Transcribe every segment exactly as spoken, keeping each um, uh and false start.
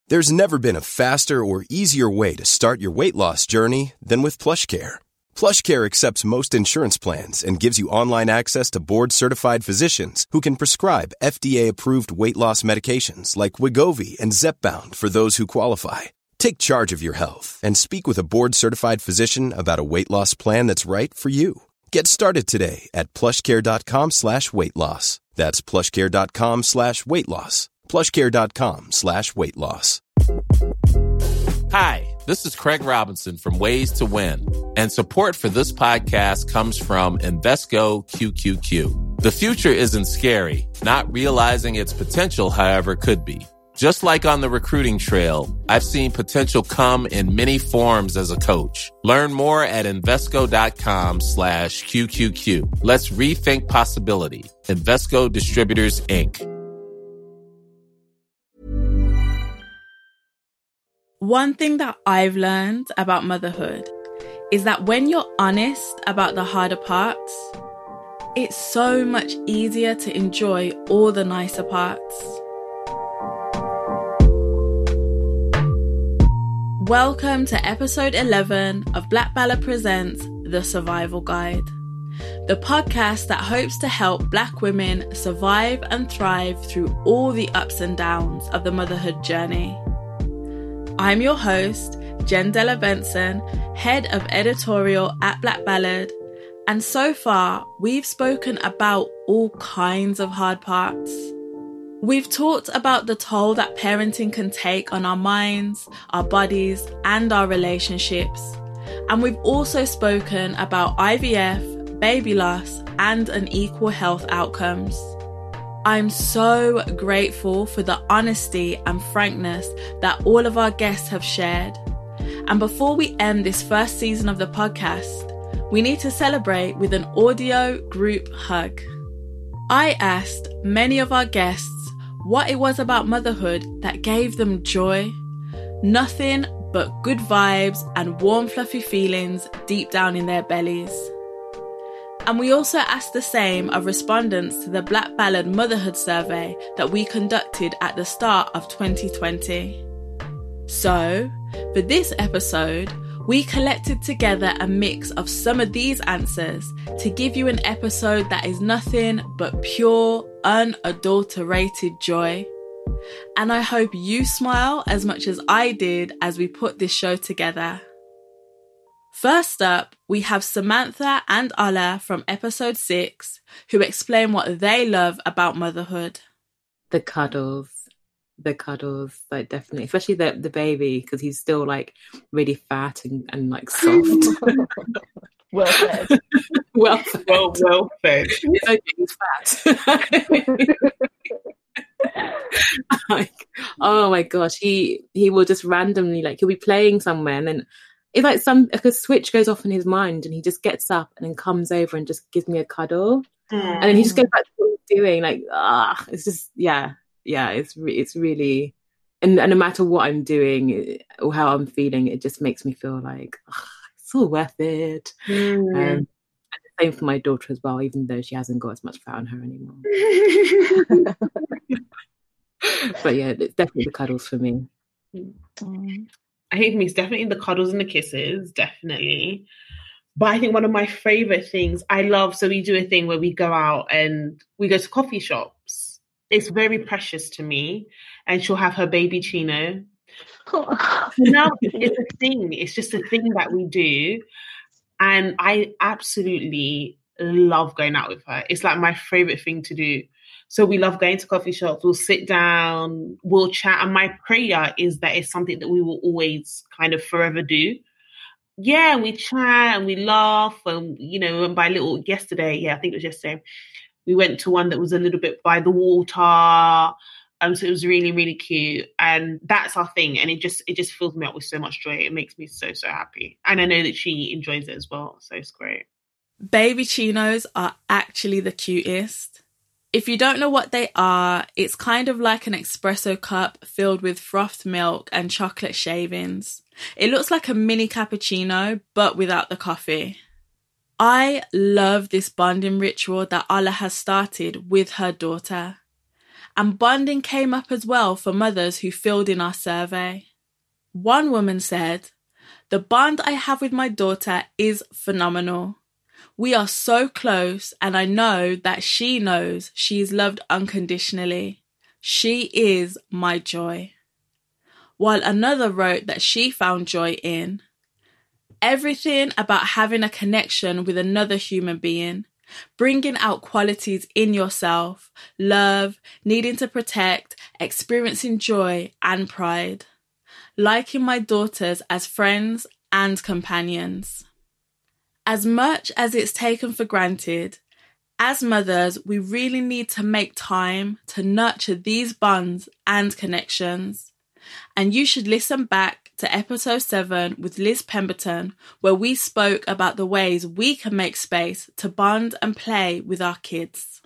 There's never been a faster or easier way to start your weight loss journey than with PlushCare. PlushCare accepts most insurance plans and gives you online access to board-certified physicians who can prescribe F D A-approved weight loss medications like Wegovy and Zepbound for those who qualify. Take charge of your health and speak with a board-certified physician about a weight loss plan that's right for you. Get started today at plushcare.com slash weight loss. That's plushcare.com slash weight loss. plushcare.com slash weight loss. Hi, this is Craig Robinson from Ways to Win, and support for this podcast comes from Invesco Q Q Q. The future isn't scary. Not realizing its potential, however, could be. Just like on the recruiting trail, I've seen potential come in many forms as a coach. Learn more at Invesco.com slash QQQ. Let's rethink possibility. Invesco Distributors, Incorporated. One thing that I've learned about motherhood is that when you're honest about the harder parts, it's so much easier to enjoy all the nicer parts. Welcome to episode eleven of Black Balla Presents The Survival Guide, the podcast that hopes to help Black women survive and thrive through all the ups and downs of the motherhood journey. I'm your host, Jen Della Benson, head of editorial at Black Ballad, and so far we've spoken about all kinds of hard parts. We've talked about the toll that parenting can take on our minds, our bodies, and our relationships. And we've also spoken about I V F, baby loss, and unequal health outcomes. I'm so grateful for the honesty and frankness that all of our guests have shared. And before we end this first season of the podcast, we need to celebrate with an audio group hug. I asked many of our guests what it was about motherhood that gave them joy. Nothing but good vibes and warm, fluffy feelings deep down in their bellies. And we also asked the same of respondents to the Black Ballad Motherhood Survey that we conducted at the start of twenty twenty. So, for this episode, we collected together a mix of some of these answers to give you an episode that is nothing but pure, unadulterated joy. And I hope you smile as much as I did as we put this show together. First up, we have Samantha and Ola from episode six, who explain what they love about motherhood. The cuddles. The cuddles, like definitely, especially the the baby, because he's still like really fat and, and like soft. well fed. well fed. Well, well fed. It's okay, he's fat. Like, oh my gosh, he he will just randomly, like, he'll be playing somewhere and then it's like some like a switch goes off in his mind and he just gets up and then comes over and just gives me a cuddle. Mm. And then he just goes back to what he's doing. Like, ah, it's just, yeah. Yeah, it's re- it's really, and, and no matter what I'm doing or how I'm feeling, it just makes me feel like oh, it's all worth it. Mm. Um, and the same for my daughter as well, even though she hasn't got as much fat on her anymore. But yeah, it's definitely the cuddles for me. Mm. I think for me, it's definitely the cuddles and the kisses, definitely. But I think one of my favorite things I love, so we do a thing where we go out and we go to coffee shops. It's very precious to me. And she'll have her baby chino. Oh. Now it's a thing. It's just a thing that we do. And I absolutely love going out with her. It's like my favorite thing to do. So we love going to coffee shops. We'll sit down, we'll chat. And my prayer is that it's something that we will always kind of forever do. Yeah, we chat and we laugh. And, you know, and by little yesterday, yeah, I think it was yesterday, we went to one that was a little bit by the water. Um, so it was really, really cute. And that's our thing. And it just it just fills me up with so much joy. It makes me so, so happy. And I know that she enjoys it as well. So it's great. Baby chinos are actually the cutest. If you don't know what they are, it's kind of like an espresso cup filled with frothed milk and chocolate shavings. It looks like a mini cappuccino, but without the coffee. I love this bonding ritual that Ola has started with her daughter. and bonding came up as well for mothers who filled in our survey. One woman said, "The bond I have with my daughter is phenomenal. We are so close, and I know that she knows she is loved unconditionally. She is my joy." While another wrote that she found joy in everything about having a connection with another human being, bringing out qualities in yourself, love, needing to protect, experiencing joy and pride, liking my daughters as friends and companions. As much as it's taken for granted, as mothers, we really need to make time to nurture these bonds and connections. And you should listen back to episode seven with Liz Pemberton, where we spoke about the ways we can make space to bond and play with our kids.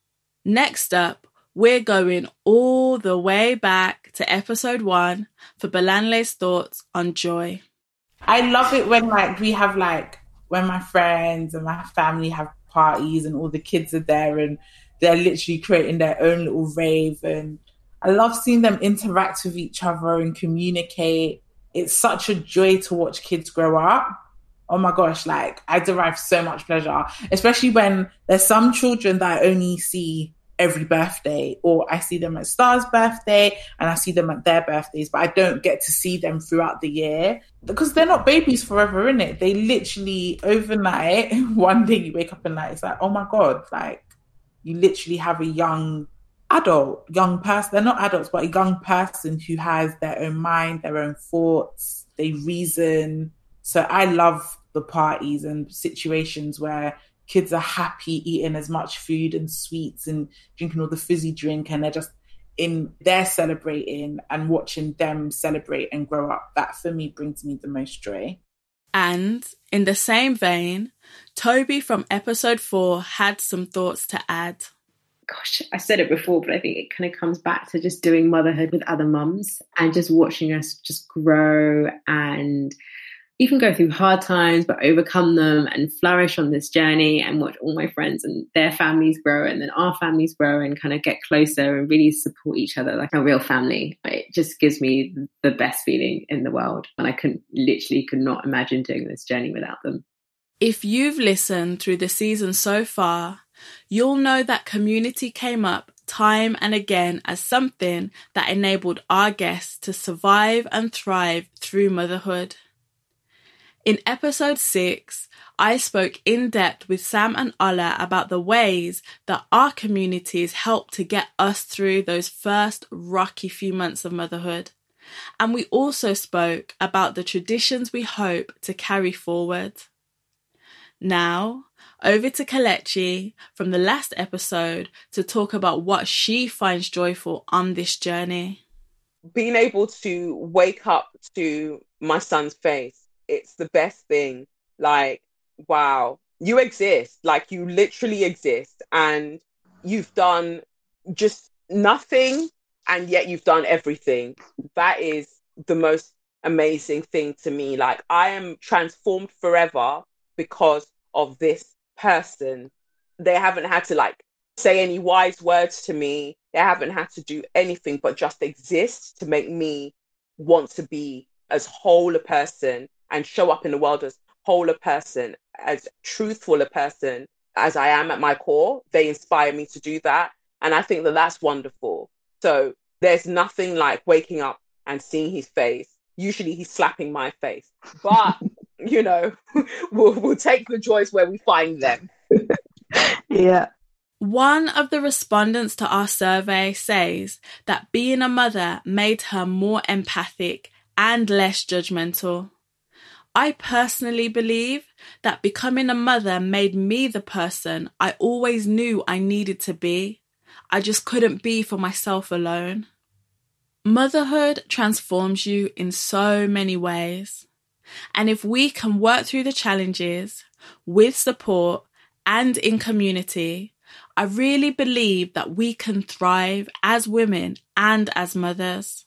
Next up, we're going all the way back to episode one for Bolanle's thoughts on joy. I love it when like we have like, when my friends and my family have parties and all the kids are there and they're literally creating their own little rave, and I love seeing them interact with each other and communicate. It's such a joy to watch kids grow up. Oh my gosh, like I derive so much pleasure, especially when there's some children that I only see every birthday, or I see them at Star's birthday and I see them at their birthdays, but I don't get to see them throughout the year because they're not babies forever, innit? They literally overnight, one day you wake up and like, it's like, oh my God, like you literally have a young adult, young person. They're not adults, but a young person who has their own mind, their own thoughts, they reason. So I love the parties and situations where kids are happy eating as much food and sweets and drinking all the fizzy drink, and they're just in there celebrating and watching them celebrate and grow up. That for me brings me the most joy. And in the same vein, Toby from episode four had some thoughts to add. Gosh, I said it before, but I think it kind of comes back to just doing motherhood with other mums and just watching us just grow and even go through hard times, but overcome them and flourish on this journey, and watch all my friends and their families grow, and then our families grow and kind of get closer and really support each other like a real family. It just gives me the best feeling in the world. And I couldn't literally could not imagine doing this journey without them. If you've listened through the season so far, you'll know that community came up time and again as something that enabled our guests to survive and thrive through motherhood. In episode six, I spoke in depth with Sam and Ola about the ways that our communities helped to get us through those first rocky few months of motherhood. And we also spoke about the traditions we hope to carry forward. Now, over to Kelechi from the last episode to talk about what she finds joyful on this journey. Being able to wake up to my son's face, it's the best thing. Like, wow, you exist. Like, you literally exist. And you've done just nothing, and yet you've done everything. That is the most amazing thing to me. Like, I am transformed forever because of this person. They haven't had to like say any wise words to me. They haven't had to do anything but just exist to make me want to be as whole a person and show up in the world as whole a person, as truthful a person as I am at my core. They inspire me to do that. And I think that that's wonderful. So there's nothing like waking up and seeing his face. Usually he's slapping my face, but you know, we'll, we'll take the joys where we find them. Yeah. One of the respondents to our survey says that being a mother made her more empathic and less judgmental. I personally believe that becoming a mother made me the person I always knew I needed to be. I just couldn't be for myself alone. Motherhood transforms you in so many ways. And if we can work through the challenges with support and in community, I really believe that we can thrive as women and as mothers.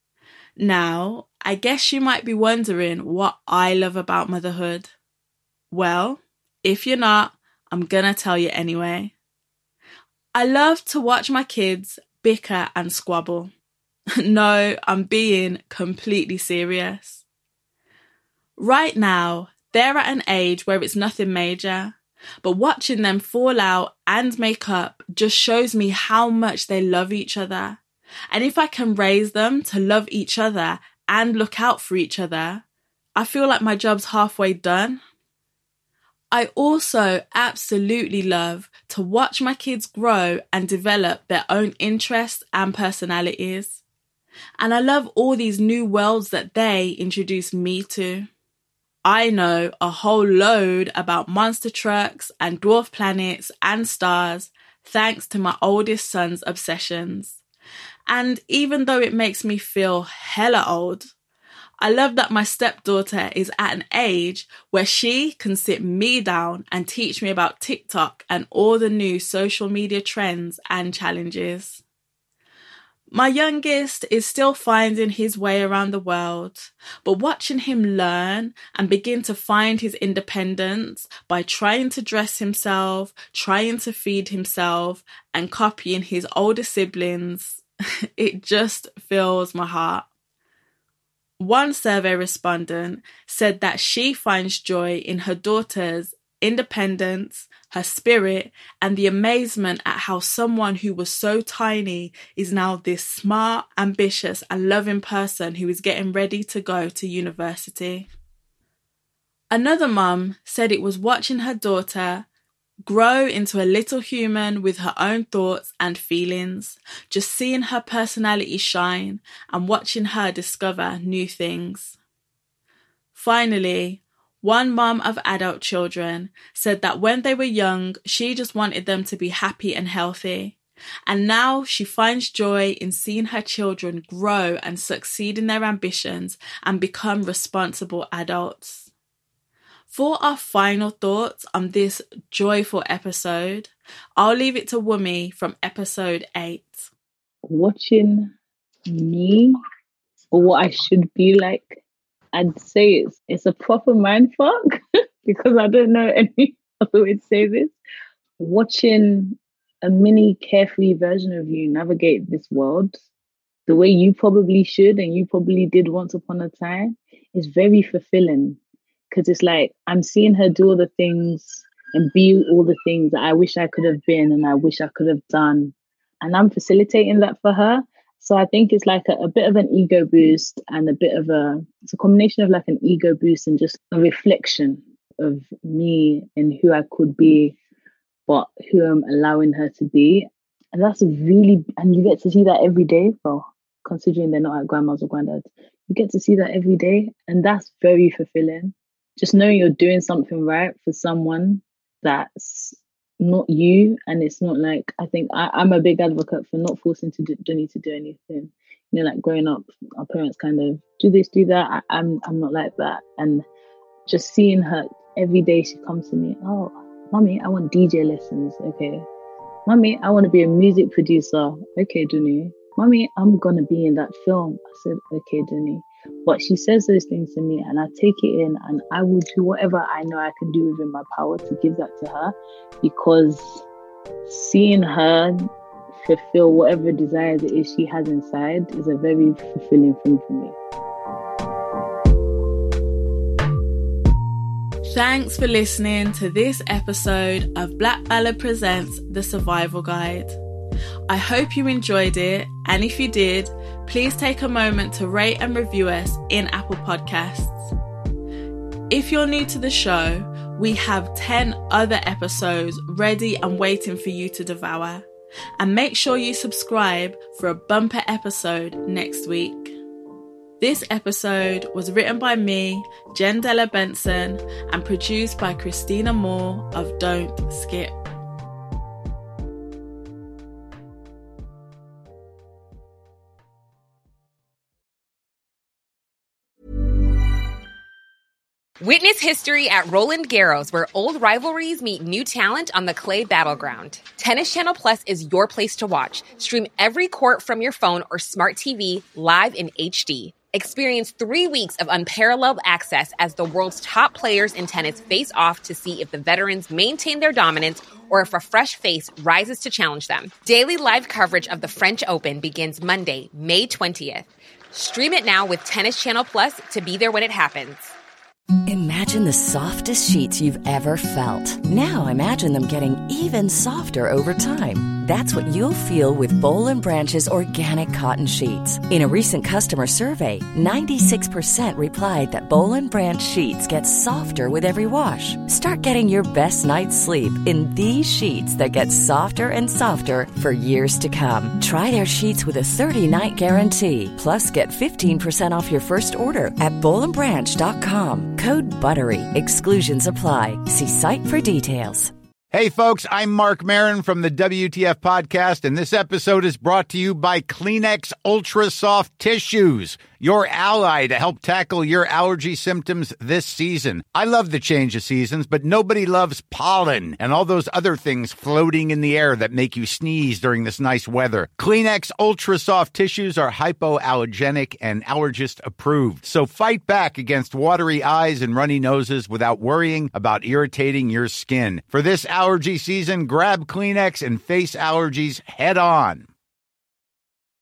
Now, I guess you might be wondering what I love about motherhood. Well, if you're not, I'm gonna tell you anyway. I love to watch my kids bicker and squabble. No, I'm being completely serious. Right now, they're at an age where it's nothing major, but watching them fall out and make up just shows me how much they love each other. And if I can raise them to love each other and look out for each other, I feel like my job's halfway done. I also absolutely love to watch my kids grow and develop their own interests and personalities. And I love all these new worlds that they introduce me to. I know a whole load about monster trucks and dwarf planets and stars thanks to my oldest son's obsessions. And even though it makes me feel hella old, I love that my stepdaughter is at an age where she can sit me down and teach me about TikTok and all the new social media trends and challenges. My youngest is still finding his way around the world, but watching him learn and begin to find his independence by trying to dress himself, trying to feed himself, and copying his older siblings, it just fills my heart. One survey respondent said that she finds joy in her daughter's independence, her spirit, and the amazement at how someone who was so tiny is now this smart, ambitious, and loving person who is getting ready to go to university. Another mum said it was watching her daughter grow into a little human with her own thoughts and feelings, just seeing her personality shine and watching her discover new things. Finally, one mum of adult children said that when they were young, she just wanted them to be happy and healthy. And now she finds joy in seeing her children grow and succeed in their ambitions and become responsible adults. For our final thoughts on this joyful episode, I'll leave it to Wumi from episode eight. Watching me, or what I should be like, I'd say it's it's a proper mindfuck because I don't know any other way to say this. Watching a mini carefree version of you navigate this world the way you probably should and you probably did once upon a time is very fulfilling, because it's like I'm seeing her do all the things and be all the things that I wish I could have been and I wish I could have done, and I'm facilitating that for her. So I think it's like a, a bit of an ego boost and a bit of a, it's a combination of like an ego boost and just a reflection of me and who I could be, but who I'm allowing her to be. And that's a really, and you get to see that every day. Well, considering they're not at grandma's or granddad's, you get to see that every day. And that's very fulfilling. Just knowing you're doing something right for someone that's not you, and it's not like, I think I, I'm a big advocate for not forcing to do, don't need to do anything. You know, like growing up, our parents kind of do this, do that. I, I'm I'm not like that. And just seeing her every day, she comes to me, oh, mommy, I want D J lessons. Okay. Mommy, I want to be a music producer. Okay, Duni. Mommy, I'm going to be in that film. I said, okay, Duni. But she says those things to me and I take it in and I will do whatever I know I can do within my power to give that to her, because seeing her fulfill whatever desires it is she has inside is a very fulfilling thing for me. Thanks for listening to this episode of Black Ballad Presents The Survival Guide. I hope you enjoyed it, and if you did, please take a moment to rate and review us in Apple Podcasts. If you're new to the show, we have ten other episodes ready and waiting for you to devour. And make sure you subscribe for a bumper episode next week. This episode was written by me, Jen Della Benson, and produced by Christina Moore of Don't Skip. Witness history at Roland Garros, where old rivalries meet new talent on the clay battleground. Tennis Channel Plus is your place to watch. Stream every court from your phone or smart T V live in H D. Experience three weeks of unparalleled access as the world's top players in tennis face off to see if the veterans maintain their dominance or if a fresh face rises to challenge them. Daily live coverage of the French Open begins Monday, May twentieth. Stream it now with Tennis Channel Plus to be there when it happens. Imagine the softest sheets you've ever felt. Now imagine them getting even softer over time. That's what you'll feel with Boll and Branch's organic cotton sheets. In a recent customer survey, ninety-six percent replied that Boll and Branch sheets get softer with every wash. Start getting your best night's sleep in these sheets that get softer and softer for years to come. Try their sheets with a thirty-night guarantee. Plus, get fifteen percent off your first order at boll and branch dot com. Code BUTTERY. Exclusions apply. See site for details. Hey, folks, I'm Mark Maron from the W T F Podcast, and this episode is brought to you by Kleenex Ultra Soft Tissues, your ally to help tackle your allergy symptoms this season. I love the change of seasons, but nobody loves pollen and all those other things floating in the air that make you sneeze during this nice weather. Kleenex Ultra Soft Tissues are hypoallergenic and allergist approved, so fight back against watery eyes and runny noses without worrying about irritating your skin. For this allergy season, grab Kleenex and face allergies head on.